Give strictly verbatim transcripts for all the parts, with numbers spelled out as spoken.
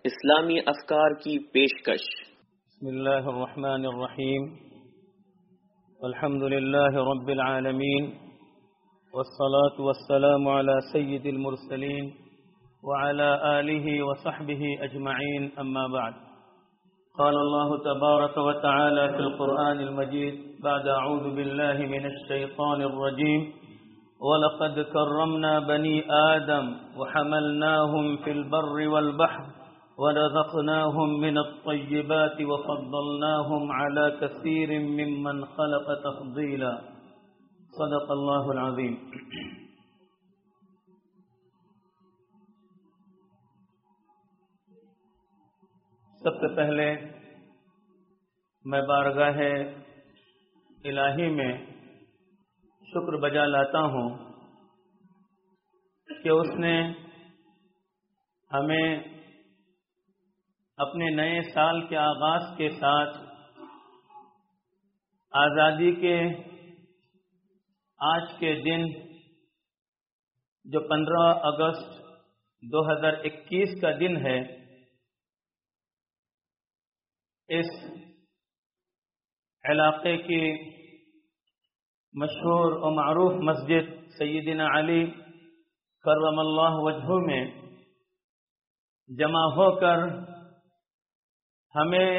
اسلامی افکار کی پیشکش۔ بسم اللہ الرحمن الرحیم، الحمد للہ رب العالمین، والصلاة والسلام على سید المرسلین وعلى آلہ وصحبہ اجمعین، اما بعد۔ قال اللہ تبارک وتعالی فی القرآن المجید بعد اعوذ باللہ من الشیطان الرجیم وَلَقَدْ كَرَّمْنَا بَنِي آدَمَ وَحَمَلْنَاهُمْ فِي الْبَرِّ وَالْبَحْرِ وَرَزَقْنَاهُمْ مِنَ الطَّيِّبَاتِ وَفَضَّلْنَاهُمْ عَلَى كَثِيرٍ مِّمَّنْ خَلَقَ تَفْضِيلًا۔ صدق اللہ العظیم۔ سب سے پہلے میں بارگاہ الہی میں شکر بجا لاتا ہوں کہ اس نے ہمیں اپنے نئے سال کے آغاز کے ساتھ آزادی کے آج کے دن جو پندرہ اگست دو ہزار اکیس کا دن ہے، اس علاقے کی مشہور و معروف مسجد سیدنا علی کرم اللہ وجہہ میں جمع ہو کر ہمیں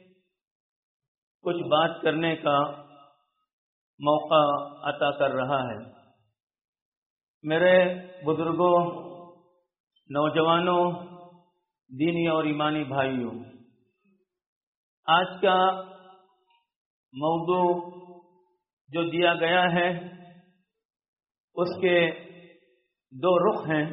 کچھ بات کرنے کا موقع عطا کر رہا ہے۔ میرے بزرگوں، نوجوانوں، دینی اور ایمانی بھائیوں، آج کا موضوع جو دیا گیا ہے اس کے دو رخ ہیں۔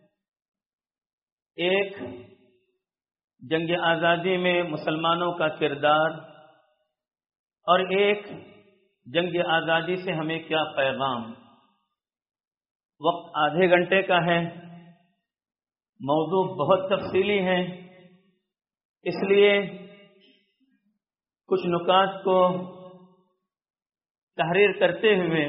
ایک، جنگ آزادی میں مسلمانوں کا کردار، اور ایک، جنگ آزادی سے ہمیں کیا پیغام۔ وقت آدھے گھنٹے کا ہے، موضوع بہت تفصیلی ہے، اس لیے کچھ نکات کو تحریر کرتے ہوئے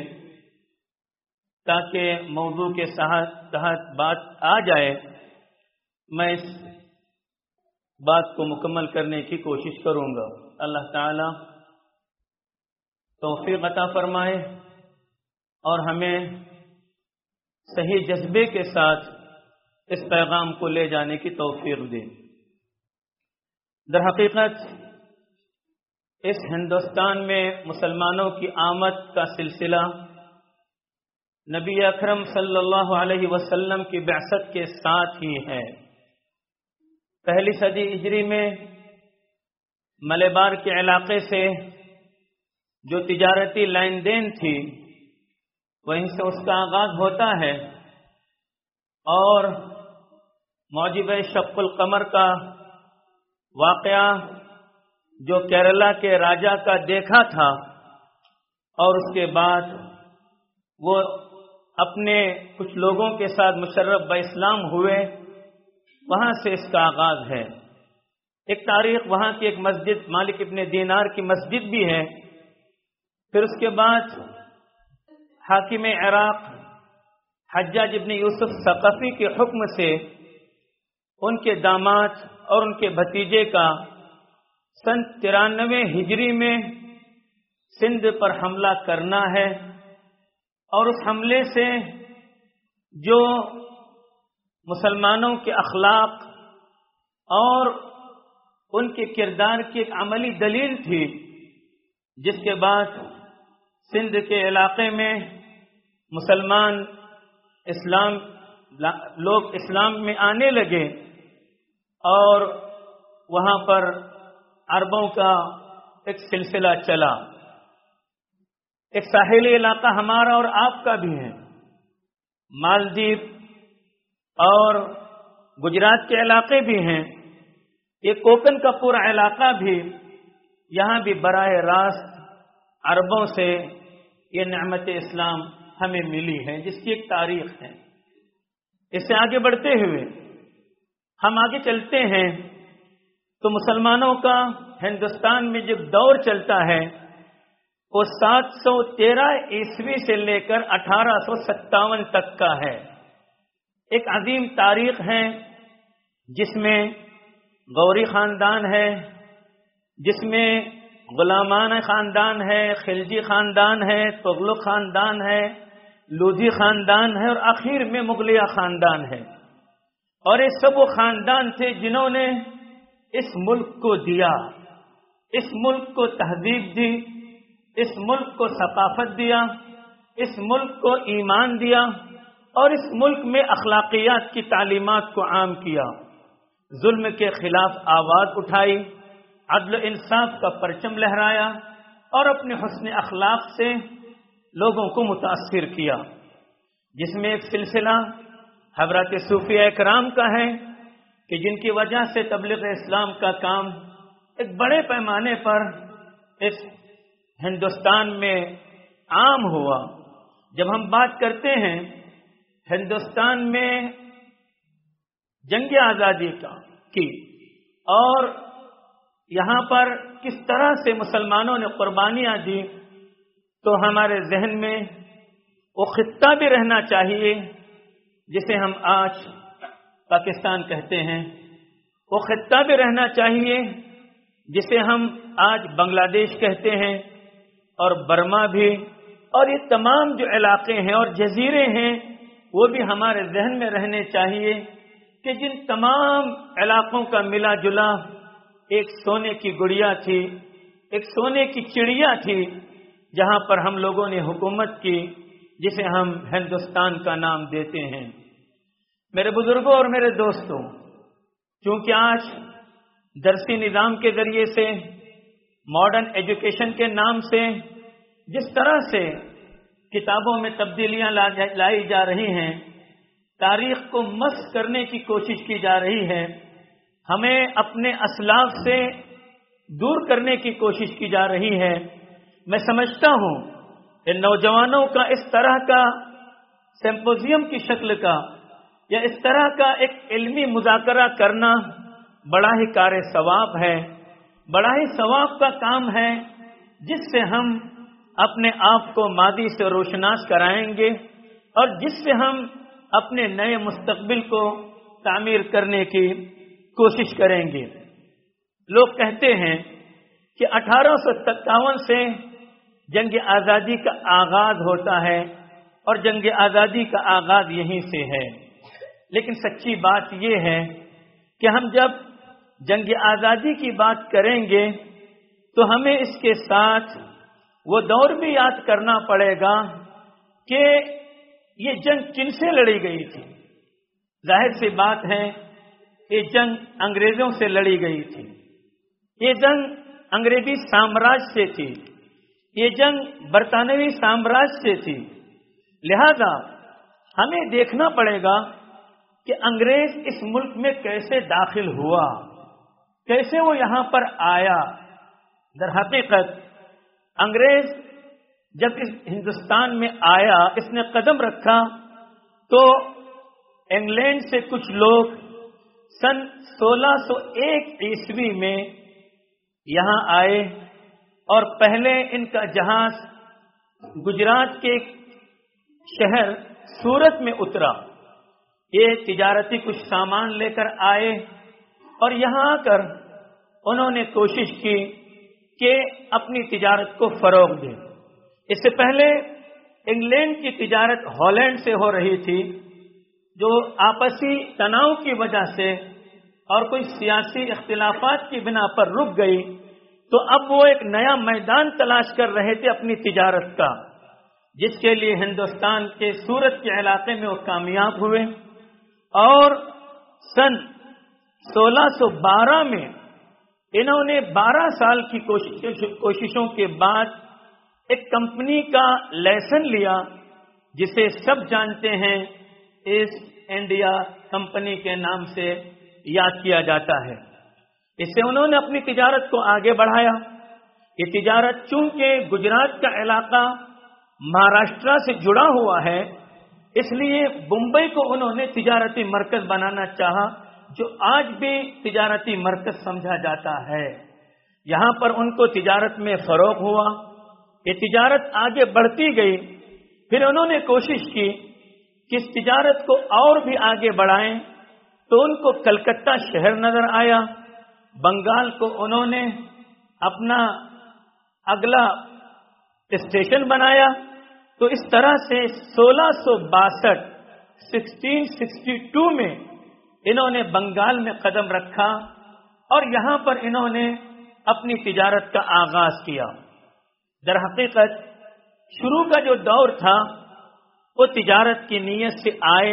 تاکہ موضوع کے تحت بات آ جائے، میں اس بات کو مکمل کرنے کی کوشش کروں گا۔ اللہ تعالی توفیق عطا فرمائے اور ہمیں صحیح جذبے کے ساتھ اس پیغام کو لے جانے کی توفیق دے۔ در حقیقت اس ہندوستان میں مسلمانوں کی آمد کا سلسلہ نبی اکرم صلی اللہ علیہ وسلم کی بعثت کے ساتھ ہی ہے۔ پہلی صدی ہجری میں ملبار کے علاقے سے جو تجارتی لین دین تھی وہیں سے اس کا آغاز ہوتا ہے، اور موجب شق القمر کا واقعہ جو کیرلا کے راجا کا دیکھا تھا، اور اس کے بعد وہ اپنے کچھ لوگوں کے ساتھ مشرف با اسلام ہوئے، وہاں سے اس کا آغاز ہے۔ ایک تاریخ وہاں کی ایک مسجد مالک ابن دینار کی مسجد بھی ہے۔ پھر اس کے بعد حاکم عراق حجاج ابن یوسف ثقفی کے حکم سے ان کے داماد اور ان کے بھتیجے کا سن ترانوے ہجری میں سندھ پر حملہ کرنا ہے، اور اس حملے سے جو مسلمانوں کے اخلاق اور ان کے کردار کی ایک عملی دلیل تھی، جس کے بعد سندھ کے علاقے میں مسلمان اسلام لوگ اسلام میں آنے لگے، اور وہاں پر عربوں کا ایک سلسلہ چلا۔ ایک ساحلی علاقہ ہمارا اور آپ کا بھی ہے، مالدیپ اور گجرات کے علاقے بھی ہیں، یہ کوکن کا پورا علاقہ بھی، یہاں بھی براہ راست عربوں سے یہ نعمت اسلام ہمیں ملی ہے، جس کی ایک تاریخ ہے۔ اس سے آگے بڑھتے ہوئے ہم آگے چلتے ہیں تو مسلمانوں کا ہندوستان میں جب دور چلتا ہے وہ سات سو تیرہ عیسوی سے لے کر اٹھارہ سو ستاون تک کا ہے۔ ایک عظیم تاریخ ہے جس میں غوری خاندان ہے جس میں غلامان خاندان ہے، خلجی خاندان ہے، تغلق خاندان ہے، لودھی خاندان ہے، اور آخر میں مغلیہ خاندان ہے. اور یہ سب وہ خاندان تھے جنہوں نے اس ملک کو دیا، اس ملک کو تہذیب دی، اس ملک کو ثقافت دیا، اس ملک کو ایمان دیا، اور اس ملک میں اخلاقیات کی تعلیمات کو عام کیا. ظلم کے خلاف آواز اٹھائی، عدل و انصاف کا پرچم لہرایا، اور اپنے حسن اخلاق سے لوگوں کو متاثر کیا، جس میں ایک سلسلہ حضرات صوفیہ اکرام کا ہے کہ جن کی وجہ سے تبلیغ اسلام کا کام ایک بڑے پیمانے پر اس ہندوستان میں عام ہوا. جب ہم بات کرتے ہیں ہندوستان میں جنگ آزادی کا کی اور یہاں پر کس طرح سے مسلمانوں نے قربانیاں دی، تو ہمارے ذہن میں وہ خطہ بھی رہنا چاہیے جسے ہم آج پاکستان کہتے ہیں، وہ خطہ بھی رہنا چاہیے جسے ہم آج بنگلہ دیش کہتے ہیں، اور برما بھی، اور یہ تمام جو علاقے ہیں اور جزیرے ہیں وہ بھی ہمارے ذہن میں رہنے چاہیے کہ جن تمام علاقوں کا ملا جلا ایک سونے کی گڑیا تھی، ایک سونے کی چڑیا تھی، جہاں پر ہم لوگوں نے حکومت کی، جسے ہم ہندوستان کا نام دیتے ہیں. میرے بزرگوں اور میرے دوستوں، چونکہ آج درسی نظام کے ذریعے سے، ماڈرن ایجوکیشن کے نام سے جس طرح سے کتابوں میں تبدیلیاں لائی جا رہی ہیں، تاریخ کو مسخ کرنے کی کوشش کی جا رہی ہے، ہمیں اپنے اسلاف سے دور کرنے کی کوشش کی جا رہی ہے، میں سمجھتا ہوں کہ نوجوانوں کا اس طرح کا سمپوزیم کی شکل کا یا اس طرح کا ایک علمی مذاکرہ کرنا بڑا ہی کار ثواب ہے، بڑا ہی ثواب کا کام ہے، جس سے ہم اپنے آپ کو ماضی سے روشناس کرائیں گے اور جس سے ہم اپنے نئے مستقبل کو تعمیر کرنے کی کوشش کریں گے. لوگ کہتے ہیں کہ اٹھارہ سو ستاون سے جنگ آزادی کا آغاز ہوتا ہے اور جنگ آزادی کا آغاز یہیں سے ہے، لیکن سچی بات یہ ہے کہ ہم جب جنگ آزادی کی بات کریں گے تو ہمیں اس کے ساتھ وہ دور بھی یاد کرنا پڑے گا کہ یہ جنگ کن سے لڑی گئی تھی. ظاہر سی بات ہے یہ جنگ انگریزوں سے لڑی گئی تھی، یہ جنگ انگریزی سامراج سے تھی، یہ جنگ برطانوی سامراج سے تھی. لہذا ہمیں دیکھنا پڑے گا کہ انگریز اس ملک میں کیسے داخل ہوا، کیسے وہ یہاں پر آیا. در حقیقت انگریز جب اس ہندوستان میں آیا، اس نے قدم رکھا، تو انگلینڈ سے کچھ لوگ سن سولہ سو ایک عیسوی میں یہاں آئے اور پہلے ان کا جہاز گجرات کے شہر سورت میں اترا. یہ تجارتی کچھ سامان لے کر آئے اور یہاں آ کر انہوں نے کوشش کی کہ اپنی تجارت کو فروغ دیں. اس سے پہلے انگلینڈ کی تجارت ہالینڈ سے ہو رہی تھی، جو آپسی تناؤ کی وجہ سے اور کوئی سیاسی اختلافات کی بنا پر رک گئی، تو اب وہ ایک نیا میدان تلاش کر رہے تھے اپنی تجارت کا، جس کے لیے ہندوستان کے سورت کے علاقے میں وہ کامیاب ہوئے. اور سن سولہ سو بارہ میں انہوں نے بارہ سال کی کوششوں کے بعد ایک کمپنی کا لائسنس لیا، جسے سب جانتے ہیں ایسٹ انڈیا کمپنی کے نام سے یاد کیا جاتا ہے. اس سے انہوں نے اپنی تجارت کو آگے بڑھایا. یہ تجارت چونکہ گجرات کا علاقہ مہاراشٹر سے جڑا ہوا ہے، اس لیے بمبئی کو انہوں نے تجارتی مرکز بنانا چاہا، جو آج بھی تجارتی مرکز سمجھا جاتا ہے. یہاں پر ان کو تجارت میں فروغ ہوا، یہ تجارت آگے بڑھتی گئی. پھر انہوں نے کوشش کی کہ اس تجارت کو اور بھی آگے بڑھائیں، تو ان کو کلکتہ شہر نظر آیا. بنگال کو انہوں نے اپنا اگلا اسٹیشن بنایا. تو اس طرح سے سولہ سو باسٹھ سکسٹین سکسٹی ٹو میں انہوں نے بنگال میں قدم رکھا اور یہاں پر انہوں نے اپنی تجارت کا آغاز کیا. در حقیقت شروع کا جو دور تھا وہ تجارت کی نیت سے آئے،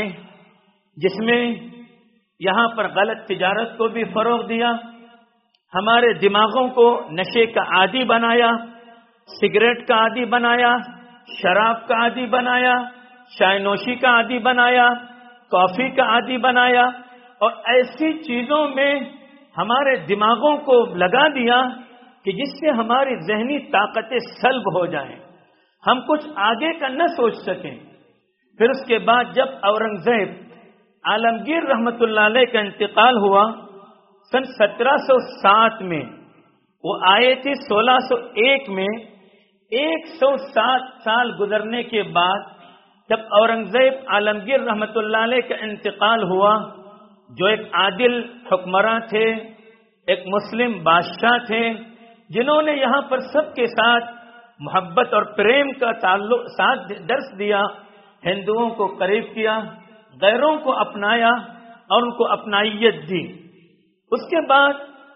جس میں یہاں پر غلط تجارت کو بھی فروغ دیا، ہمارے دماغوں کو نشے کا عادی بنایا، سگریٹ کا عادی بنایا، شراب کا عادی بنایا، چائے نوشی کا عادی بنایا، کافی کا عادی بنایا، اور ایسی چیزوں میں ہمارے دماغوں کو لگا دیا کہ جس سے ہماری ذہنی طاقتیں سلب ہو جائیں، ہم کچھ آگے کا نہ سوچ سکیں. پھر اس کے بعد جب اورنگزیب عالمگیر رحمت اللہ علیہ کا انتقال ہوا سن سترہ سو سات میں، وہ آئے تھے سولہ سو ایک میں، ایک سو سات سال گزرنے کے بعد جب اورنگزیب عالمگیر رحمت اللہ علیہ کا انتقال ہوا، جو ایک عادل حکمراں تھے، ایک مسلم بادشاہ تھے، جنہوں نے یہاں پر سب کے ساتھ محبت اور پریم کا تعلق ساتھ درس دیا، ہندوؤں کو قریب کیا، غیروں کو اپنایا اور ان کو اپنائیت دی. اس کے بعد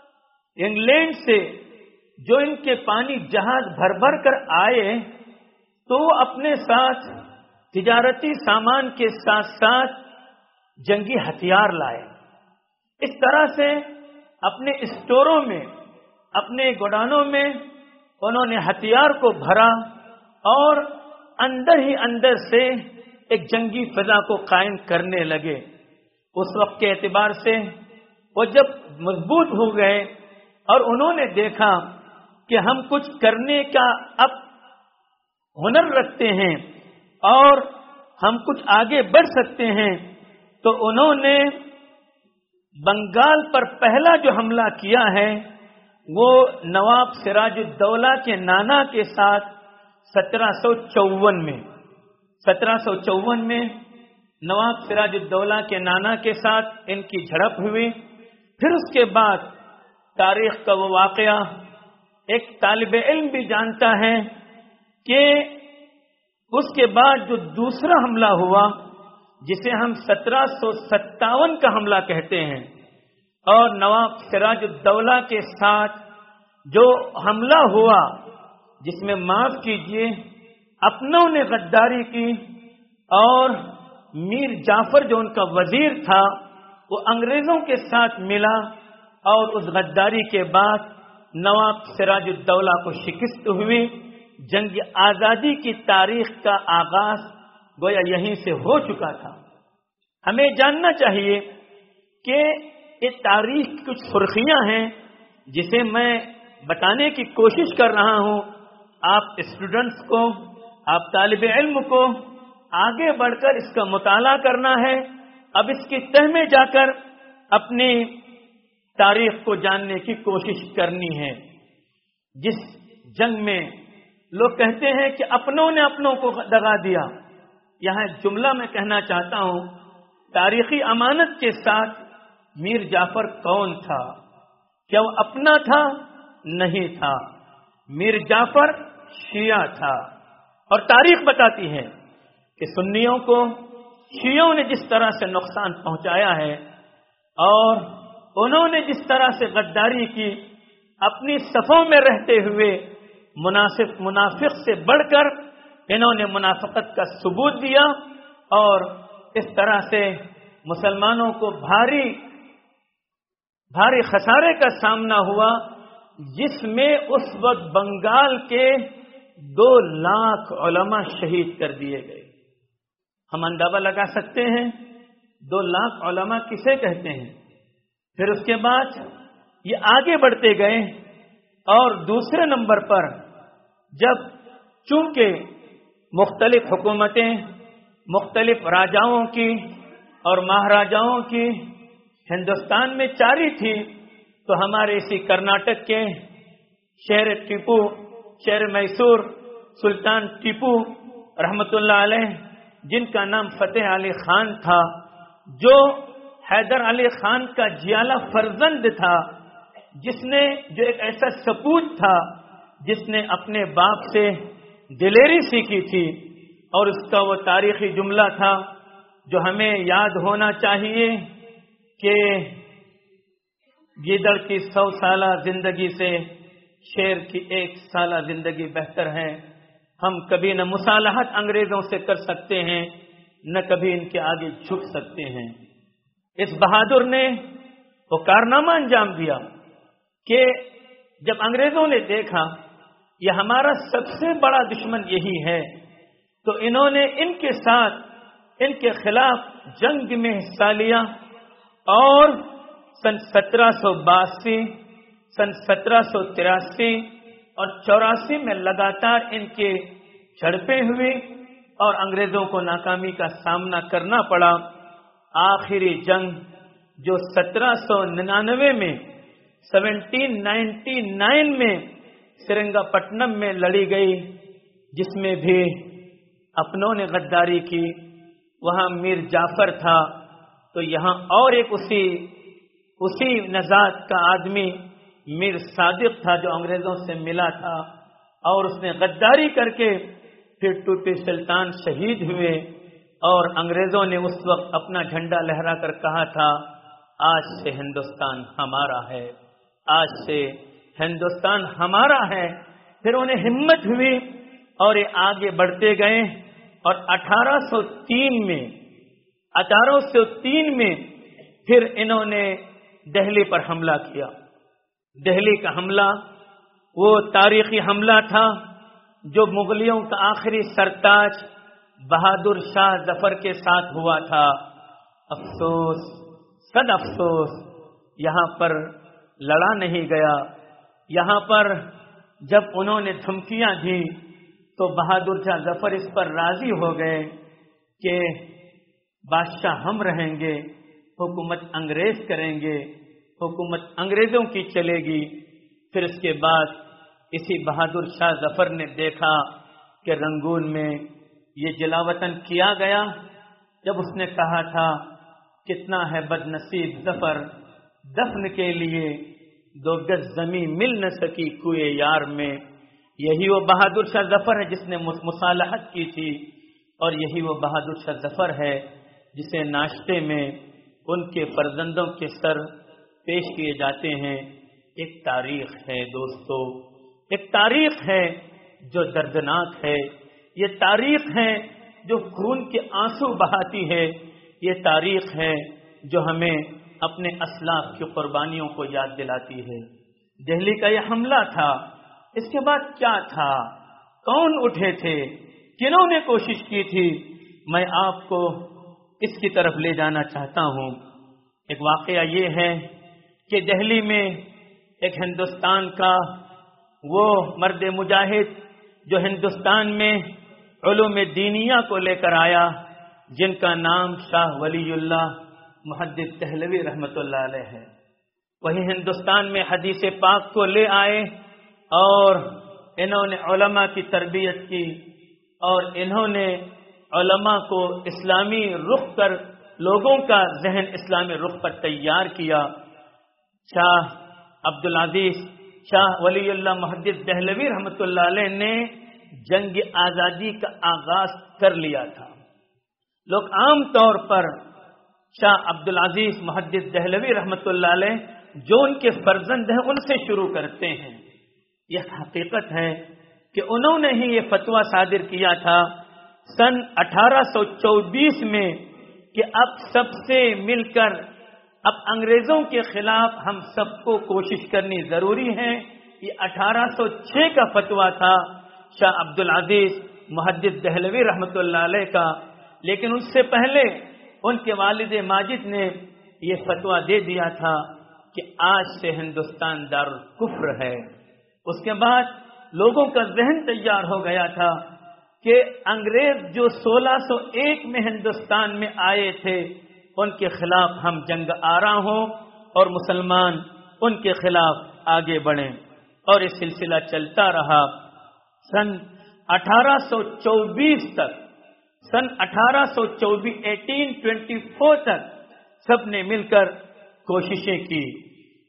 انگلینڈ سے جو ان کے پانی جہاز بھر بھر کر آئے تو وہ اپنے ساتھ تجارتی سامان کے ساتھ ساتھ جنگی ہتھیار لائے. اس طرح سے اپنے اسٹوروں میں، اپنے گودانوں میں انہوں نے ہتھیار کو بھرا اور اندر ہی اندر سے ایک جنگی فضا کو قائم کرنے لگے. اس وقت کے اعتبار سے وہ جب مضبوط ہو گئے اور انہوں نے دیکھا کہ ہم کچھ کرنے کا اب ہنر رکھتے ہیں اور ہم کچھ آگے بڑھ سکتے ہیں، تو انہوں نے بنگال پر پہلا جو حملہ کیا ہے وہ نواب سراج الدولہ کے نانا کے ساتھ سترہ سو چون میں سترہ سو چون میں نواب سراج الدولہ کے نانا کے ساتھ ان کی جھڑپ ہوئی. پھر اس کے بعد تاریخ کا وہ واقعہ ایک طالب علم بھی جانتا ہے کہ اس کے بعد جو دوسرا حملہ ہوا جسے ہم سترہ سو ستاون کا حملہ کہتے ہیں، اور نواب سراج الدولہ کے ساتھ جو حملہ ہوا جس میں معاف کیجئے اپنوں نے غداری کی اور میر جعفر جو ان کا وزیر تھا وہ انگریزوں کے ساتھ ملا اور اس غداری کے بعد نواب سراج الدولہ کو شکست ہوئی. جنگ آزادی کی تاریخ کا آغاز گویا یہیں سے ہو چکا تھا. ہمیں جاننا چاہیے کہ یہ تاریخ کی کچھ سرخیاں ہیں جسے میں بتانے کی کوشش کر رہا ہوں. آپ اسٹوڈنٹس کو، آپ طالب علم کو آگے بڑھ کر اس کا مطالعہ کرنا ہے. اب اس کی تہ میں جا کر اپنی تاریخ کو جاننے کی کوشش کرنی ہے. جس جنگ میں لوگ کہتے ہیں کہ اپنوں نے اپنوں کو دگا دیا، یہاں ایک جملہ میں کہنا چاہتا ہوں، تاریخی امانت کے ساتھ میر جعفر کون تھا؟ کیا وہ اپنا تھا؟ نہیں تھا. میر جعفر شیعہ تھا، اور تاریخ بتاتی ہے کہ سنیوں کو شیعوں نے جس طرح سے نقصان پہنچایا ہے اور انہوں نے جس طرح سے غداری کی، اپنی صفوں میں رہتے ہوئے منافق منافق سے بڑھ کر انہوں نے منافقت کا ثبوت دیا، اور اس طرح سے مسلمانوں کو بھاری بھاری خسارے کا سامنا ہوا، جس میں اس وقت بنگال کے دو لاکھ علماء شہید کر دیے گئے. ہم اندازہ لگا سکتے ہیں دو لاکھ علماء کسے کہتے ہیں. پھر اس کے بعد یہ آگے بڑھتے گئے اور دوسرے نمبر پر جب چونکہ مختلف حکومتیں مختلف راجاؤں کی اور مہاراجاؤں کی ہندوستان میں جاری تھی، تو ہمارے اسی کرناٹک کے شہر ٹیپو شہر میسور سلطان ٹیپو رحمت اللہ علیہ، جن کا نام فتح علی خان تھا، جو حیدر علی خان کا جیالہ فرزند تھا، جس نے جو ایک ایسا سپوت تھا جس نے اپنے باپ سے دلیری سیکھی تھی، اور اس کا وہ تاریخی جملہ تھا جو ہمیں یاد ہونا چاہیے کہ گیدڑ کی سو سالہ زندگی سے شیر کی ایک سالہ زندگی بہتر ہے۔ ہم کبھی نہ مصالحت انگریزوں سے کر سکتے ہیں، نہ کبھی ان کے آگے جھک سکتے ہیں۔ اس بہادر نے وہ کارنامہ انجام دیا کہ جب انگریزوں نے دیکھا یہ ہمارا سب سے بڑا دشمن یہی ہے، تو انہوں نے ان کے ساتھ ان کے خلاف جنگ میں حصہ لیا، اور سن سترہ سو باسی، سن سترہ سو تراسی اور چوراسی میں لگاتار ان کے جھڑپیں ہوئی اور انگریزوں کو ناکامی کا سامنا کرنا پڑا۔ آخری جنگ جو سترہ سو ننانوے میں سیونٹین نائنٹی نائن میں سرنگا پٹنم میں لڑی گئی، جس میں بھی اپنوں نے غداری کی، وہاں میر جعفر تھا، تو یہاں اور ایک اسی اسی نژاد کا آدمی میر صادق تھا جو انگریزوں سے ملا تھا، اور اس نے غداری کر کے پھر ٹوٹی سلطان شہید ہوئے، اور انگریزوں نے اس وقت اپنا جھنڈا لہرا کر کہا تھا آج سے ہندوستان ہمارا ہے، آج سے ہندوستان ہمارا ہے۔ پھر انہیں ہمت ہوئی اور یہ آگے بڑھتے گئے، اور اٹھارہ سو تین میں اٹھارہ سو تین میں پھر انہوں نے دہلی پر حملہ کیا۔ دہلی کا حملہ وہ تاریخی حملہ تھا جو مغلیوں کا آخری سرتاج بہادر شاہ ظفر کے ساتھ ہوا تھا۔ افسوس، صد افسوس، یہاں پر لڑا نہیں گیا۔ یہاں پر جب انہوں نے دھمکیاں دی تو بہادر شاہ ظفر اس پر راضی ہو گئے کہ بادشاہ ہم رہیں گے، حکومت انگریز کریں گے، حکومت انگریزوں کی چلے گی۔ پھر اس کے بعد اسی بہادر شاہ ظفر نے دیکھا کہ رنگون میں یہ جلاوطن کیا گیا، جب اس نے کہا تھا کتنا ہے بد نصیب ظفر، دفن کے لیے دو گز زمین مل نہ سکی کوئے یار میں۔ یہی وہ بہادر شاہ ظفر ہے جس نے مصالحت کی تھی، اور یہی وہ بہادر شاہ ظفر ہے جسے ناشتے میں ان کے فرزندوں کے سر پیش کیے جاتے ہیں۔ ایک تاریخ ہے دوستو، ایک تاریخ ہے جو دردناک ہے، یہ تاریخ ہے جو خون کے آنسو بہاتی ہے، یہ تاریخ ہے جو ہمیں اپنے اسلاف کی قربانیوں کو یاد دلاتی ہے۔ دہلی کا یہ حملہ تھا، اس کے بعد کیا تھا، کون اٹھے تھے، کنہوں نے کوشش کی تھی، میں آپ کو اس کی طرف لے جانا چاہتا ہوں۔ ایک واقعہ یہ ہے کہ دہلی میں ایک ہندوستان کا وہ مرد مجاہد جو ہندوستان میں علوم دینیہ کو لے کر آیا، جن کا نام شاہ ولی اللہ محدث دہلوی رحمۃ اللہ علیہ ہے، وہی ہندوستان میں حدیث پاک کو لے آئے، اور انہوں نے علماء کی تربیت کی، اور انہوں نے علماء کو اسلامی رخ پر، لوگوں کا ذہن اسلامی رخ پر تیار کیا۔ شاہ عبدالعزیز شاہ ولی اللہ محدث دہلوی رحمۃ اللہ علیہ نے جنگ آزادی کا آغاز کر لیا تھا۔ لوگ عام طور پر شاہ عبدالعزیز محدث دہلوی رحمۃ اللہ علیہ جو ان کے فرزند ہیں ان سے شروع کرتے ہیں۔ یہ حقیقت ہے کہ انہوں نے ہی یہ فتویٰ صادر کیا تھا سن اٹھارہ سو چوبیس میں کہ اب سب سے مل کر اب انگریزوں کے خلاف ہم سب کو کوشش کرنی ضروری ہے۔ یہ اٹھارہ سو چھ کا فتویٰ تھا شاہ عبدالعزیز محدث دہلوی رحمۃ اللہ علیہ کا، لیکن اس سے پہلے ان کے والد ماجد نے یہ فتویٰ دے دیا تھا کہ آج سے ہندوستان دارالکفر ہے۔ اس کے بعد لوگوں کا ذہن تیار ہو گیا تھا کہ انگریز جو سولہ سو ایک میں ہندوستان میں آئے تھے ان کے خلاف ہم جنگ آرا ہوں اور مسلمان ان کے خلاف آگے بڑھیں، اور یہ سلسلہ چلتا رہا سن اٹھارہ سو چوبیس تک۔ سن اٹھارہ سو چوبیس ایٹین ٹوینٹی فور تک سب نے مل کر کوششیں کی۔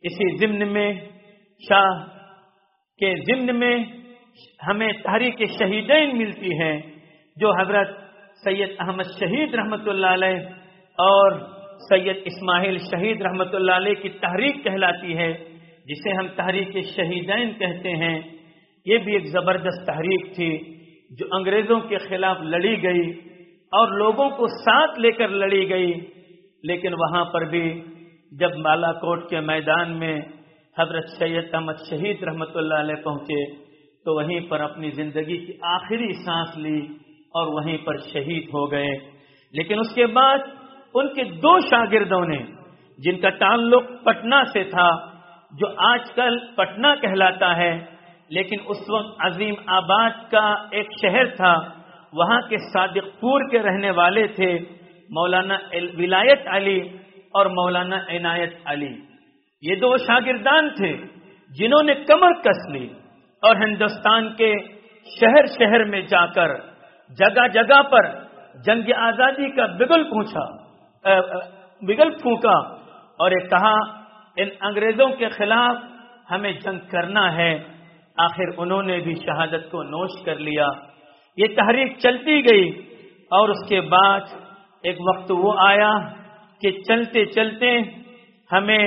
اسی ضمن میں شاہ کے ضمن میں ہمیں تحریک شہیدین ملتی ہے جو حضرت سید احمد شہید رحمت اللہ علیہ اور سید اسماعیل شہید رحمت اللہ علیہ کی تحریک کہلاتی ہے، جسے ہم تحریک شہیدین کہتے ہیں۔ یہ بھی ایک زبردست تحریک تھی جو انگریزوں کے خلاف لڑی گئی اور لوگوں کو ساتھ لے کر لڑی گئی، لیکن وہاں پر بھی جب بالا کوٹ کے میدان میں حضرت سید احمد شہید رحمت اللہ علیہ پہنچے تو وہیں پر اپنی زندگی کی آخری سانس لی اور وہیں پر شہید ہو گئے۔ لیکن اس کے بعد ان کے دو شاگردوں نے، جن کا تعلق پٹنہ سے تھا، جو آج کل پٹنہ کہلاتا ہے لیکن اس وقت عظیم آباد کا ایک شہر تھا، وہاں کے صادق پور کے رہنے والے تھے مولانا ولایت علی اور مولانا عنایت علی۔ یہ دو شاگردان تھے جنہوں نے کمر کس لی اور ہندوستان کے شہر شہر میں جا کر جگہ جگہ پر جنگ آزادی کا بگل پونچھا بگل پھونکا اور یہ کہا ان انگریزوں کے خلاف ہمیں جنگ کرنا ہے۔ آخر انہوں نے بھی شہادت کو نوش کر لیا۔ یہ تحریک چلتی گئی اور اس کے بعد ایک وقت وہ آیا کہ چلتے چلتے ہمیں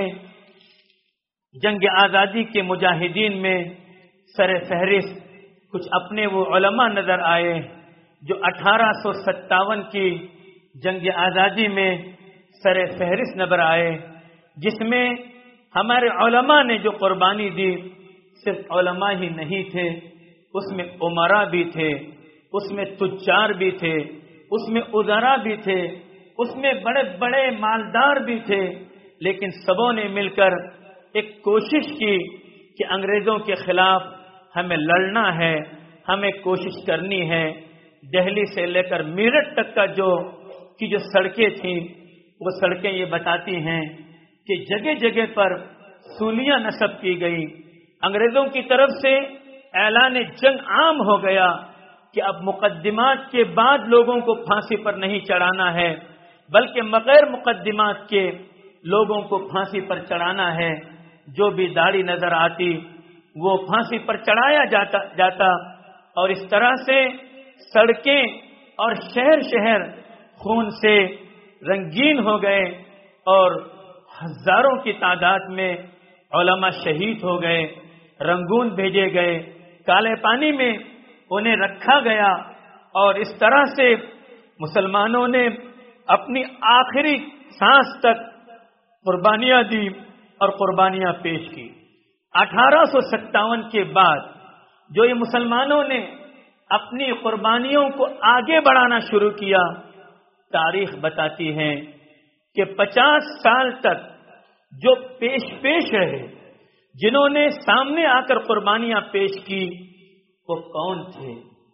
جنگ آزادی کے مجاہدین میں سر فہرست کچھ اپنے وہ علماء نظر آئے جو اٹھارہ سو ستاون کی جنگ آزادی میں سر فہرست نظر آئے، جس میں ہمارے علماء نے جو قربانی دی صرف علماء ہی نہیں تھے، اس میں عمرا بھی تھے، اس میں تجار بھی تھے، اس میں ادارا بھی تھے، اس میں بڑے بڑے مالدار بھی تھے، لیکن سبوں نے مل کر ایک کوشش کی کہ انگریزوں کے خلاف ہمیں لڑنا ہے، ہمیں کوشش کرنی ہے۔ دہلی سے لے کر میرٹھ تک کا جو کی جو سڑکیں تھیں وہ سڑکیں یہ بتاتی ہیں کہ جگہ جگہ پر سولیاں نصب کی گئی۔ انگریزوں کی طرف سے اعلان جنگ عام ہو گیا کہ اب مقدمات کے بعد لوگوں کو پھانسی پر نہیں چڑھانا ہے بلکہ بغیر مقدمات کے لوگوں کو پھانسی پر چڑھانا ہے۔ جو بھی داڑھی نظر آتی وہ پھانسی پر چڑھایا جاتا جاتا اور اس طرح سے سڑکیں اور شہر شہر خون سے رنگین ہو گئے اور ہزاروں کی تعداد میں علماء شہید ہو گئے، رنگون بھیجے گئے، کالے پانی میں انہیں رکھا گیا اور اس طرح سے مسلمانوں نے اپنی آخری سانس تک قربانیاں دی اور قربانیاں پیش کی۔ اٹھارہ سو ستاون کے بعد جو یہ مسلمانوں نے اپنی قربانیوں کو آگے بڑھانا شروع کیا، تاریخ بتاتی ہے کہ پچاس سال تک جو پیش پیش رہے، جنہوں نے سامنے آ کر قربانیاں پیش کی، وہ کون تھے؟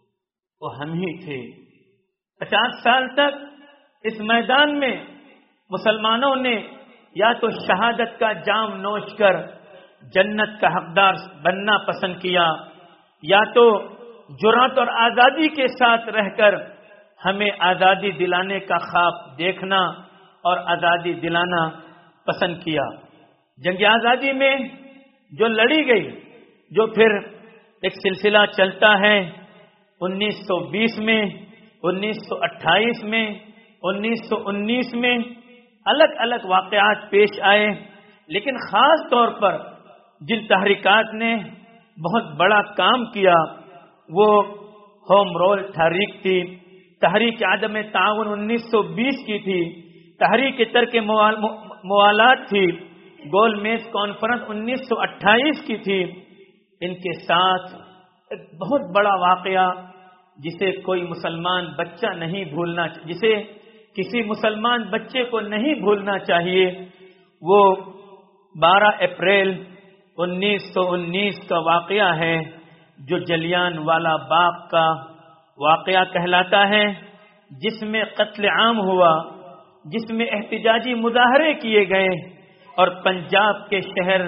وہ ہم ہی تھے۔ پچاس سال تک اس میدان میں مسلمانوں نے یا تو شہادت کا جام نوش کر جنت کا حقدار بننا پسند کیا، یا تو جرأت اور آزادی کے ساتھ رہ کر ہمیں آزادی دلانے کا خواب دیکھنا اور آزادی دلانا پسند کیا۔ جنگ آزادی میں جو لڑی گئی، جو پھر ایک سلسلہ چلتا ہے، انیس سو بیس میں، انیس سو اٹھائیس میں، انیس سو انیس میں الگ الگ واقعات پیش آئے، لیکن خاص طور پر جن تحریکات نے بہت بڑا کام کیا وہ ہوم رول تحریک تھی، تحریک عدم تعاون انیس سو بیس کی تھی، تحریک ترک موالات تھی، گول میز کانفرنس انیس سو اٹھائیس کی تھی۔ ان کے ساتھ ایک بہت بڑا واقعہ جسے کوئی مسلمان بچہ نہیں بھولنا جسے کسی مسلمان بچے کو نہیں بھولنا چاہیے، وہ بارہ اپریل انیس سو انیس کا واقعہ ہے جو جلیان والا باغ کا واقعہ کہلاتا ہے، جس میں قتل عام ہوا، جس میں احتجاجی مظاہرے کیے گئے اور پنجاب کے شہر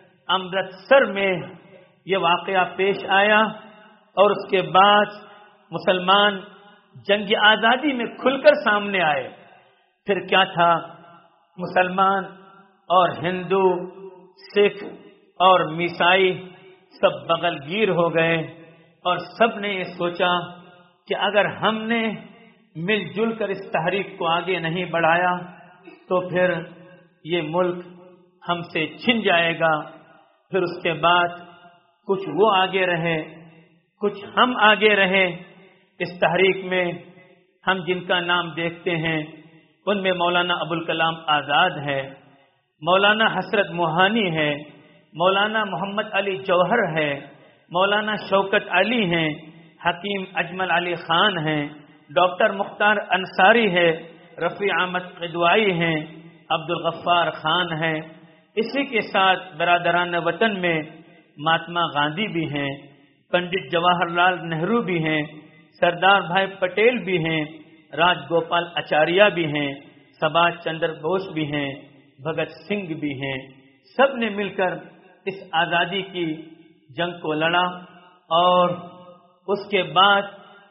امرتسر میں یہ واقعہ پیش آیا اور اس کے بعد مسلمان جنگ آزادی میں کھل کر سامنے آئے۔ پھر کیا تھا، مسلمان اور ہندو سکھ اور میسائی سب بغل گیر ہو گئے اور سب نے یہ سوچا کہ اگر ہم نے مل جل کر اس تحریک کو آگے نہیں بڑھایا تو پھر یہ ملک ہم سے چھن جائے گا. پھر اس کے بعد کچھ وہ آگے رہے، کچھ ہم آگے رہے. اس تحریک میں ہم جن کا نام دیکھتے ہیں ان میں مولانا ابوالکلام آزاد ہے، مولانا حسرت موہانی ہے، مولانا محمد علی جوہر ہے، مولانا شوکت علی ہیں، حکیم اجمل علی خان ہیں، ڈاکٹر مختار انصاری ہے، رفیع احمد قدوائی ہیں، عبد الغفار خان ہیں. اسی کے ساتھ برادران وطن میں مہاتما گاندھی بھی ہیں، پنڈت جواہر لال نہرو بھی ہیں، سردار بھائی پٹیل بھی ہیں، راج گوپال اچاریہ بھی ہیں، سبھاش چندر بوس بھی ہیں، بھگت سنگھ بھی ہیں. سب نے مل کر اس آزادی کی جنگ کو لڑا اور اس کے بعد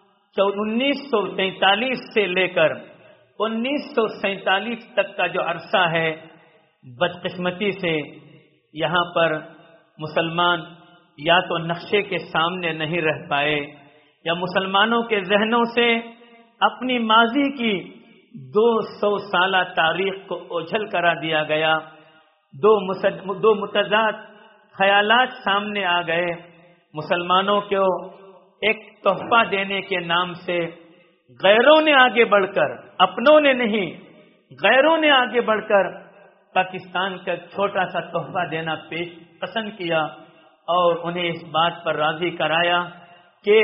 انیس سو تینتالیس سے لے کر انیس سو سینتالیس تک کا جو عرصہ ہے، بدقسمتی سے یہاں پر مسلمان یا تو نقشے کے سامنے نہیں رہ پائے یا مسلمانوں کے ذہنوں سے اپنی ماضی کی دو سو سالہ تاریخ کو اوجھل کرا دیا گیا. دو دو متضاد خیالات سامنے آ گئے. مسلمانوں کو ایک تحفہ دینے کے نام سے غیروں نے آگے بڑھ کر، اپنوں نے نہیں، غیروں نے آگے بڑھ کر پاکستان کا چھوٹا سا تحفہ دینا پیش پسند کیا اور انہیں اس بات پر راضی کرایا کہ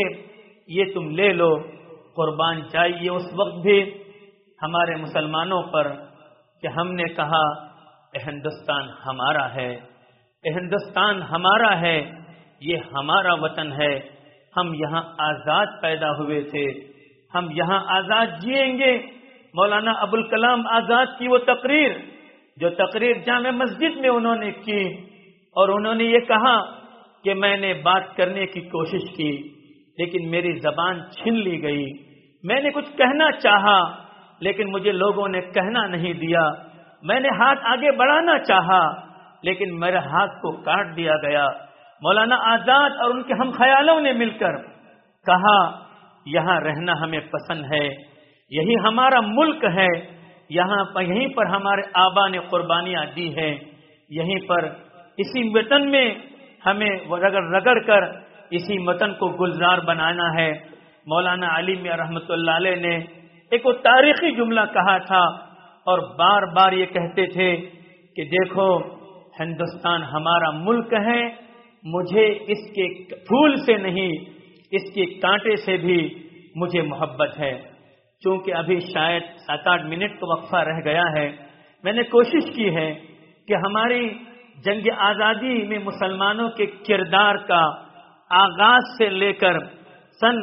یہ تم لے لو، قربان چاہیے. اس وقت بھی ہمارے مسلمانوں پر کہ ہم نے کہا ہندوستان ہمارا ہے، ہندوستان ہمارا ہے، یہ ہمارا وطن ہے، ہم یہاں آزاد پیدا ہوئے تھے، ہم یہاں آزاد جیئیں گے. مولانا ابوالکلام آزاد کی وہ تقریر جو تقریر جامع مسجد میں انہوں نے کی اور انہوں نے یہ کہا کہ میں نے بات کرنے کی کوشش کی لیکن میری زبان چھین لی گئی. میں نے کچھ کہنا چاہا لیکن مجھے لوگوں نے کہنا نہیں دیا. میں نے ہاتھ آگے بڑھانا چاہا لیکن میرے ہاتھ کو کاٹ دیا گیا. مولانا آزاد اور ان کے ہم خیالوں نے مل کر کہا یہاں رہنا ہمیں پسند ہے، یہی ہمارا ملک ہے، یہاں پر یہیں پر ہمارے آبا نے قربانیاں دی ہیں، یہیں پر اسی وطن میں ہمیں رگڑ رگڑ کر اسی وطن کو گلزار بنانا ہے. مولانا علی میاں رحمۃ اللہ علیہ نے ایک وہ تاریخی جملہ کہا تھا اور بار بار یہ کہتے تھے کہ دیکھو ہندوستان ہمارا ملک ہے، مجھے اس کے پھول سے نہیں اس کے کانٹے سے بھی مجھے محبت ہے. چونکہ ابھی شاید سات آٹھ منٹ کا وقفہ رہ گیا ہے، میں نے کوشش کی ہے کہ ہماری جنگ آزادی میں مسلمانوں کے کردار کا آغاز سے لے کر سن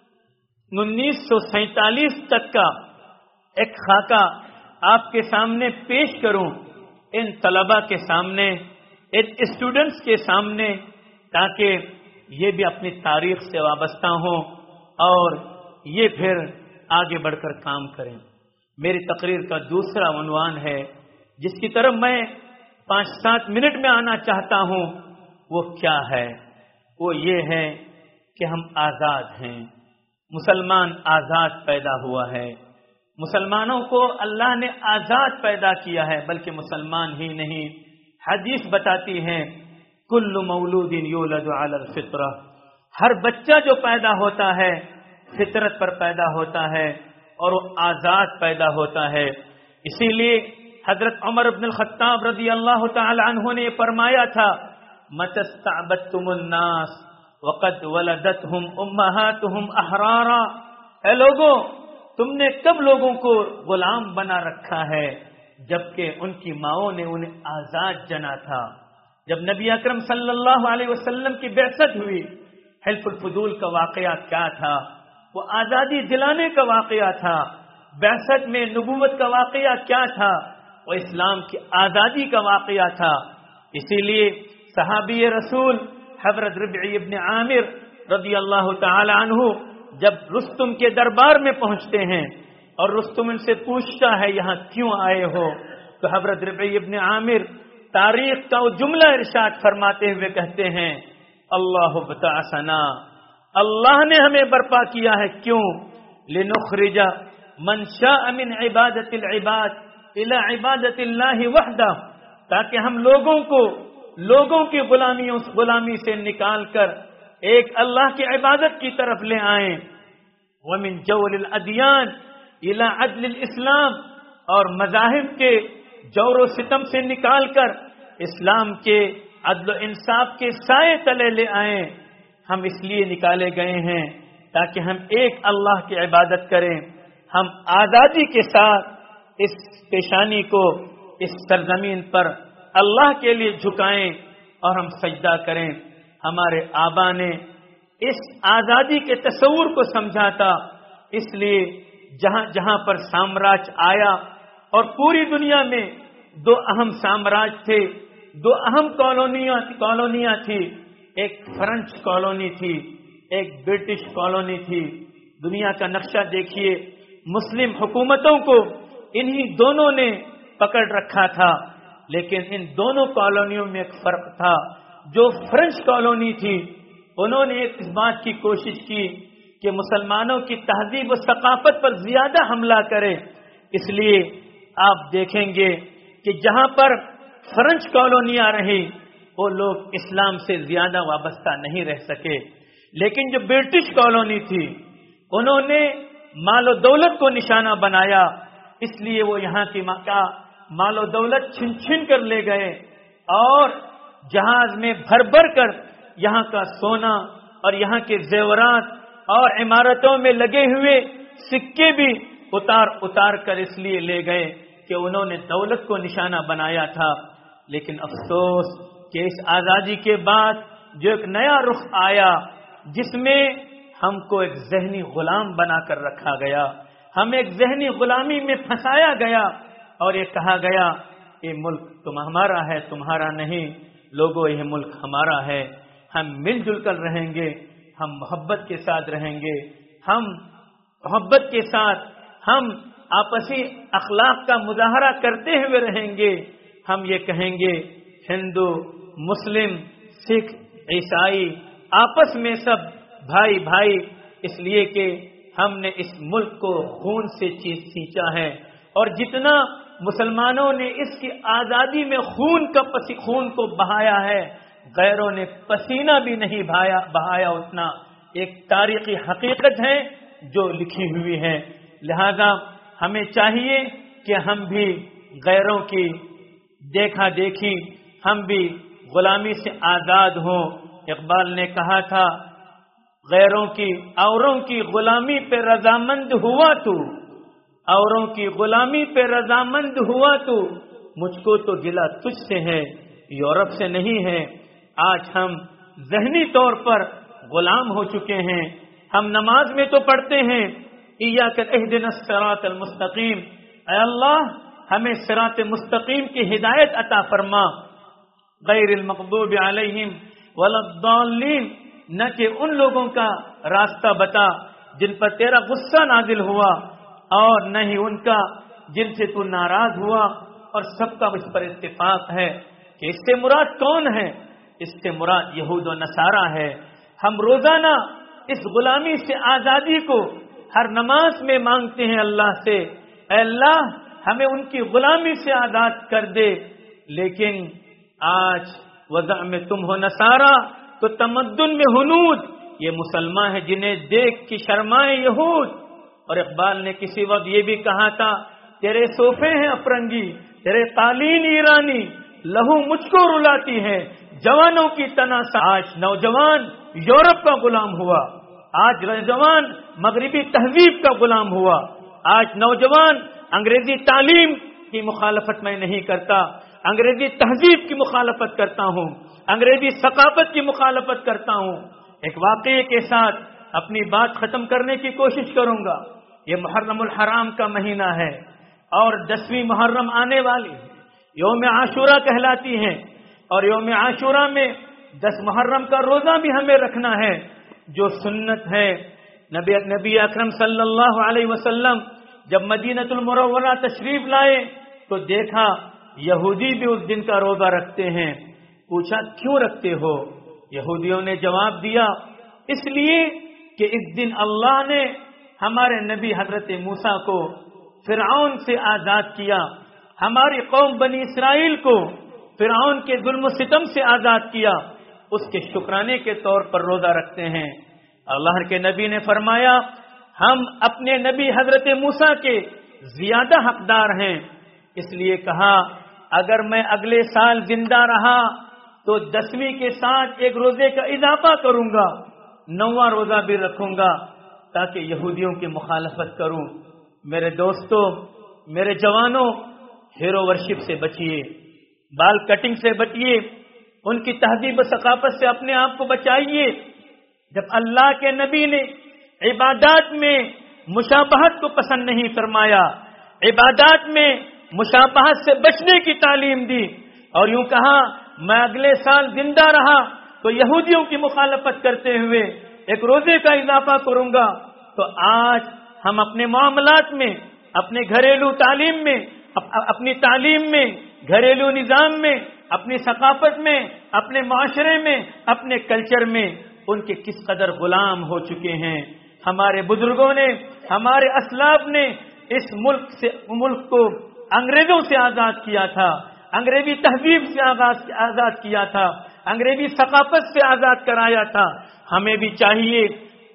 انیس سو سینتالیس تک کا ایک خاکہ آپ کے سامنے پیش کروں، ان طلباء کے سامنے، ان اسٹوڈنٹس کے سامنے، تاکہ یہ بھی اپنی تاریخ سے وابستہ ہوں اور یہ پھر آگے بڑھ کر کام کریں. میری تقریر کا دوسرا عنوان ہے جس کی طرف میں پانچ سات منٹ میں آنا چاہتا ہوں، وہ کیا ہے؟ وہ یہ ہے کہ ہم آزاد ہیں، مسلمان آزاد پیدا ہوا ہے. مسلمانوں کو اللہ نے آزاد پیدا کیا ہے، بلکہ مسلمان ہی نہیں، حدیث بتاتی ہے کل مولود یولد علی الفطرہ، ہر بچہ جو پیدا ہوتا ہے فطرت پر پیدا ہوتا ہے اور وہ آزاد پیدا ہوتا ہے. اسی لیے حضرت عمر بن الخطاب رضی اللہ تعالی عنہ نے فرمایا تھا متی استعبدتم الناس وقد ولدتهم امہاتهم احرارا، اے لوگوں تم نے کب لوگوں کو غلام بنا رکھا ہے جبکہ ان کی ماؤں نے انہیں آزاد جنا تھا. جب نبی اکرم صلی اللہ علیہ وسلم کی بعثت ہوئی، حلف الفضول کا واقعہ کیا تھا؟ وہ آزادی دلانے کا واقعہ تھا. بعثت میں نبوت کا واقعہ کیا تھا؟ وہ اسلام کی آزادی کا واقعہ تھا. اسی لیے صحابی رسول حضرت ربعی ابن عامر رضی اللہ تعالی عنہ جب رستم کے دربار میں پہنچتے ہیں اور رستم ان سے پوچھتا ہے یہاں کیوں آئے ہو، تو حضرت ربعی ابن عامر تاریخ کا وہ جملہ ارشاد فرماتے ہوئے کہتے ہیں اللہ بتعثنا، اللہ نے ہمیں برپا کیا ہے، کیوں؟ لنخرج من شاء من عبادت العباد الى عبادت اللہ وحدہ، تاکہ ہم لوگوں کو لوگوں کی غلامیوں غلامی سے نکال کر ایک اللہ کی عبادت کی طرف لے آئیں، ومن جور الادیان الى عدل الاسلام، اور مذاہب کے جور و ستم سے نکال کر اسلام کے عدل و انصاف کے سائے تلے لے آئیں۔ ہم اس لیے نکالے گئے ہیں تاکہ ہم ایک اللہ کی عبادت کریں، ہم آزادی کے ساتھ اس پیشانی کو اس سرزمین پر اللہ کے لیے جھکائیں اور ہم سجدہ کریں۔ ہمارے آبا نے اس آزادی کے تصور کو سمجھا تھا، اس لیے جہاں جہاں پر سامراج آیا، اور پوری دنیا میں دو اہم سامراج تھے، دو اہم کالونیاں کالونیاں تھی، ایک فرنچ کالونی تھی، ایک برٹش کالونی تھی۔ دنیا کا نقشہ دیکھیے، مسلم حکومتوں کو انہی دونوں نے پکڑ رکھا تھا، لیکن ان دونوں کالونیوں میں ایک فرق تھا۔ جو فرنچ کالونی تھی انہوں نے ایک اس بات کی کوشش کی کہ مسلمانوں کی تہذیب و ثقافت پر زیادہ حملہ کرے، اس لیے آپ دیکھیں گے کہ جہاں پر فرنچ کالونیاں رہی وہ لوگ اسلام سے زیادہ وابستہ نہیں رہ سکے، لیکن جو برٹش کالونی تھی انہوں نے مال و دولت کو نشانہ بنایا، اس لیے وہ یہاں کی مال و دولت چھن چھن کر لے گئے، اور جہاز میں بھر بھر کر یہاں کا سونا اور یہاں کے زیورات اور عمارتوں میں لگے ہوئے سکے بھی اتار اتار کر اس لیے لے گئے کہ انہوں نے دولت کو نشانہ بنایا تھا۔ لیکن افسوس کہ اس آزادی کے بعد جو ایک نیا رخ آیا جس میں ہم کو ایک ذہنی غلام بنا کر رکھا گیا، ہم ایک ذہنی غلامی میں پھنسایا گیا، اور یہ کہا گیا یہ ملک تم ہمارا ہے، تمہارا نہیں، لوگوں یہ ملک ہمارا ہے، ہم مل جل کر رہیں گے، ہم محبت کے ساتھ رہیں گے، ہم محبت کے ساتھ ہم آپسی اخلاق کا مظاہرہ کرتے ہوئے رہیں گے، ہم یہ کہیں گے ہندو مسلم سکھ عیسائی آپس میں سب بھائی بھائی، اس لیے کہ ہم نے اس ملک کو خون سے سینچا ہے، اور جتنا مسلمانوں نے اس کی آزادی میں خون کا پسی خون کو بہایا ہے، غیروں نے پسینہ بھی نہیں بہایا بہایا اتنا۔ ایک تاریخی حقیقت ہے جو لکھی ہوئی ہے، لہذا ہمیں چاہیے کہ ہم بھی غیروں کی دیکھا دیکھی، ہم بھی غلامی سے آزاد ہوں۔ اقبال نے کہا تھا غیروں کی اوروں کی غلامی پہ رضامند ہوا تو، اوروں کی غلامی پہ رضامند ہوا تو، مجھ کو تو گلہ تجھ سے ہے یورپ سے نہیں ہے۔ آج ہم ذہنی طور پر غلام ہو چکے ہیں، ہم نماز میں تو پڑھتے ہیں ایاک اہدنا الصراط المستقیم، اے اللہ ہمیں صراط مستقیم کی ہدایت عطا فرما، غیر المغضوب علیہم ولا الضالین، نہ کہ ان لوگوں کا راستہ بتا جن پر تیرا غصہ نازل ہوا، اور نہ ہی ان کا جن سے تو ناراض ہوا۔ اور سب کا اس پر اتفاق ہے کہ اس سے مراد کون ہے؟ اس سے مراد یہود و نصارہ ہے۔ ہم روزانہ اس غلامی سے آزادی کو ہر نماز میں مانگتے ہیں اللہ سے، اے اللہ ہمیں ان کی غلامی سے آزاد کر دے، لیکن آج وضع میں تم ہو نصارہ تو تمدن میں ہنود، یہ مسلمان ہیں جنہیں دیکھ کے شرمائے یہود۔ اور اقبال نے کسی وقت یہ بھی کہا تھا تیرے صوفے ہیں افرنگی، تیرے قالین ایرانی، لہو مجھ کو رلاتی ہے جوانوں کی تناسا۔ آج نوجوان یورپ کا غلام ہوا، آج نوجوان مغربی تہذیب کا غلام ہوا، آج نوجوان انگریزی تعلیم کی مخالفت میں نہیں کرتا، انگریزی تہذیب کی مخالفت کرتا ہوں، انگریزی ثقافت کی مخالفت کرتا ہوں۔ ایک واقعے کے ساتھ اپنی بات ختم کرنے کی کوشش کروں گا۔ یہ محرم الحرام کا مہینہ ہے اور دسویں محرم آنے والی ہے، یوم عاشورہ کہلاتی ہے، اور یوم عاشورہ میں دس محرم کا روزہ بھی ہمیں رکھنا ہے جو سنت ہے۔ نبی نبی اکرم صلی اللہ علیہ وسلم جب مدینہ المنورہ تشریف لائے تو دیکھا یہودی بھی اس دن کا روزہ رکھتے ہیں۔ پوچھا کیوں رکھتے ہو؟ یہودیوں نے جواب دیا اس لیے کہ اس دن اللہ نے ہمارے نبی حضرت موسیٰ کو فرعون سے آزاد کیا، ہماری قوم بنی اسرائیل کو فرعون کے ظلم و ستم سے آزاد کیا، اس کے شکرانے کے طور پر روزہ رکھتے ہیں۔ اللہ کے نبی نے فرمایا ہم اپنے نبی حضرت موسیٰ کے زیادہ حقدار ہیں، اس لیے کہا اگر میں اگلے سال زندہ رہا تو دسویں کے ساتھ ایک روزے کا اضافہ کروں گا، نواں روزہ بھی رکھوں گا تاکہ یہودیوں کی مخالفت کروں۔ میرے دوستو، میرے جوانوں، ہیرو ورشپ سے بچیے، بال کٹنگ سے بچیے، ان کی تہذیب و ثقافت سے اپنے آپ کو بچائیے۔ جب اللہ کے نبی نے عبادات میں مشابہت کو پسند نہیں فرمایا، عبادات میں مشابہت سے بچنے کی تعلیم دی اور یوں کہا میں اگلے سال زندہ رہا تو یہودیوں کی مخالفت کرتے ہوئے ایک روزے کا اضافہ کروں گا، تو آج ہم اپنے معاملات میں، اپنے گھریلو تعلیم میں، اپنی تعلیم میں، گھریلو نظام میں، اپنی ثقافت میں، اپنے معاشرے میں، اپنے کلچر میں ان کے کس قدر غلام ہو چکے ہیں۔ ہمارے بزرگوں نے، ہمارے اسلاف نے اس ملک سے ملک کو انگریزوں سے آزاد کیا تھا، انگریزی تہذیب سے آزاد کیا تھا، انگریزی ثقافت سے آزاد کرایا تھا۔ ہمیں بھی چاہیے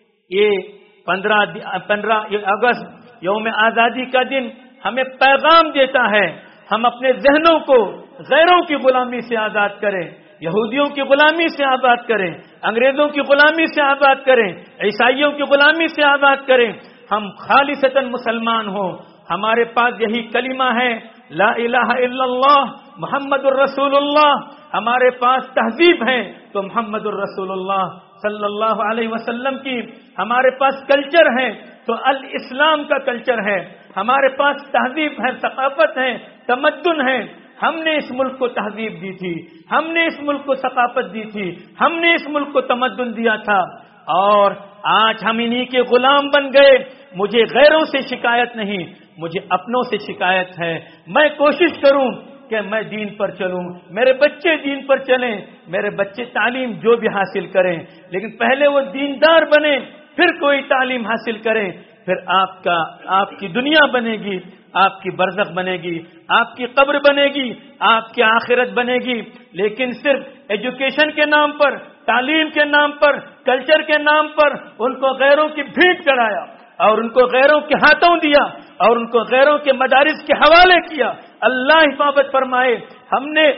یہ پندرہ پندرہ اگست یوم آزادی کا دن ہمیں پیغام دیتا ہے، ہم اپنے ذہنوں کو غیروں کی غلامی سے آزاد کریں، یہودیوں کی غلامی سے آزاد کریں، انگریزوں کی غلامی سے آزاد کریں، عیسائیوں کی غلامی سے آزاد کریں، ہم خالصتاً مسلمان ہوں۔ ہمارے پاس یہی کلمہ ہے لا الہ الا اللہ محمد الرسول اللہ، ہمارے پاس تہذیب ہے تو محمد الرسول اللہ صلی اللہ علیہ وسلم کی، ہمارے پاس کلچر ہے تو الاسلام کا کلچر ہے، ہمارے پاس تہذیب ہے، ثقافت ہے، تمدن ہے۔ ہم نے اس ملک کو تہذیب دی تھی، ہم نے اس ملک کو ثقافت دی تھی، ہم نے اس ملک کو تمدن دیا تھا، اور آج ہم انہی کے غلام بن گئے۔ مجھے غیروں سے شکایت نہیں، مجھے اپنوں سے شکایت ہے۔ میں کوشش کروں کہ میں دین پر چلوں، میرے بچے دین پر چلیں، میرے بچے تعلیم جو بھی حاصل کریں، لیکن پہلے وہ دیندار بنیں، پھر کوئی تعلیم حاصل کریں، پھر آپ کا آپ کی دنیا بنے گی، آپ کی برزخ بنے گی، آپ کی قبر بنے گی، آپ کی آخرت بنے گی۔ لیکن صرف ایجوکیشن کے نام پر، تعلیم کے نام پر، کلچر کے نام پر ان کو غیروں کی بھیٹ کرایا اور ان کو غیروں کے ہاتھوں دیا اور ان کو غیروں کے مدارس کے حوالے کیا۔ اللہ حفاظت فرمائے۔ ہم نے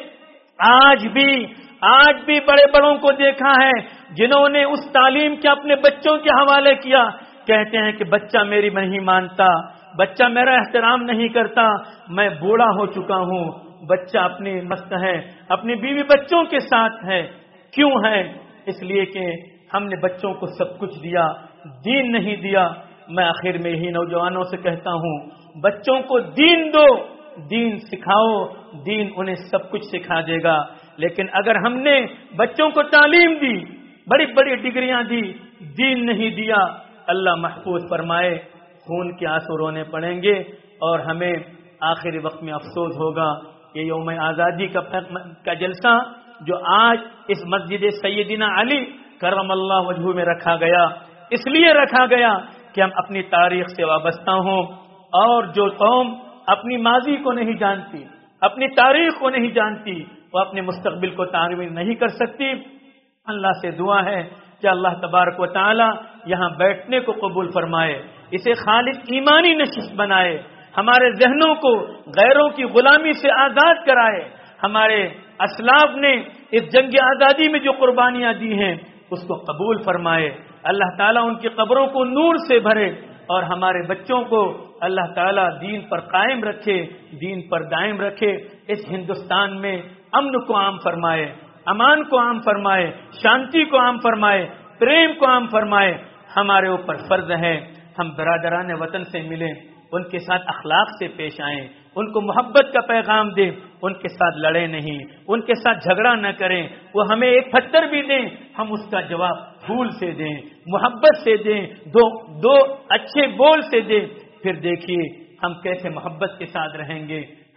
آج بھی آج بھی بڑے بڑوں کو دیکھا ہے جنہوں نے اس تعلیم کے اپنے بچوں کے حوالے کیا، کہتے ہیں کہ بچہ میری نہیں مانتا، بچہ میرا احترام نہیں کرتا، میں بوڑھا ہو چکا ہوں، بچہ اپنی مست ہے، اپنی بیوی بچوں کے ساتھ ہے۔ کیوں ہے؟ اس لیے کہ ہم نے بچوں کو سب کچھ دیا، دین نہیں دیا۔ میں آخر میں ہی نوجوانوں سے کہتا ہوں بچوں کو دین دو، دین سکھاؤ، دین انہیں سب کچھ سکھا دے گا۔ لیکن اگر ہم نے بچوں کو تعلیم دی، بڑی بڑی ڈگریاں دی، دین نہیں دیا، اللہ محفوظ فرمائے خون کے آنسو رونے پڑیں گے اور ہمیں آخری وقت میں افسوس ہوگا۔ یہ یوم آزادی کا کا جلسہ جو آج اس مسجد سیدنا علی کرم اللہ وجہہ میں رکھا گیا، اس لیے رکھا گیا کہ ہم اپنی تاریخ سے وابستہ ہوں، اور جو قوم اپنی ماضی کو نہیں جانتی، اپنی تاریخ کو نہیں جانتی، وہ اپنے مستقبل کو تعمیر نہیں کر سکتی۔ اللہ سے دعا ہے کہ اللہ تبارک و تعالی یہاں بیٹھنے کو قبول فرمائے، اسے خالص ایمانی نشست بنائے، ہمارے ذہنوں کو غیروں کی غلامی سے آزاد کرائے۔ ہمارے اسلاف نے اس جنگ آزادی میں جو قربانیاں دی ہیں اس کو قبول فرمائے۔ اللہ تعالیٰ ان کی قبروں کو نور سے بھرے اور ہمارے بچوں کو اللہ تعالیٰ دین پر قائم رکھے، دین پر دائم رکھے۔ اس ہندوستان میں امن کو عام فرمائے، امان کو عام فرمائے، شانتی کو عام فرمائے، پریم کو عام فرمائے۔ ہمارے اوپر فرض ہے ہم برادران وطن سے ملیں، ان کے ساتھ اخلاق سے پیش آئیں، ان کو محبت کا پیغام دیں، ان کے ساتھ لڑیں نہیں، ان کے ساتھ جھگڑا نہ کریں۔ وہ ہمیں ایک پتھر بھی دیں، ہم اس کا جواب پھول سے دیں، محبت سے دیں، دو دو اچھے بول سے دیں۔ پھر دیکھیے ہم کیسے محبت کے ساتھ رہیں گے،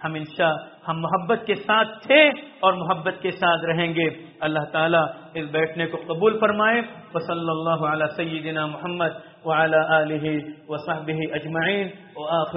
ہم انشاء ہم محبت کے ساتھ تھے اور محبت کے ساتھ رہیں گے. اللہ تعالیٰ اس بیٹھنے کو قبول فرمائے. وصلی اللہ علی سیدنا محمد وعلی آلہ وصحبہ اجمعین. وآخر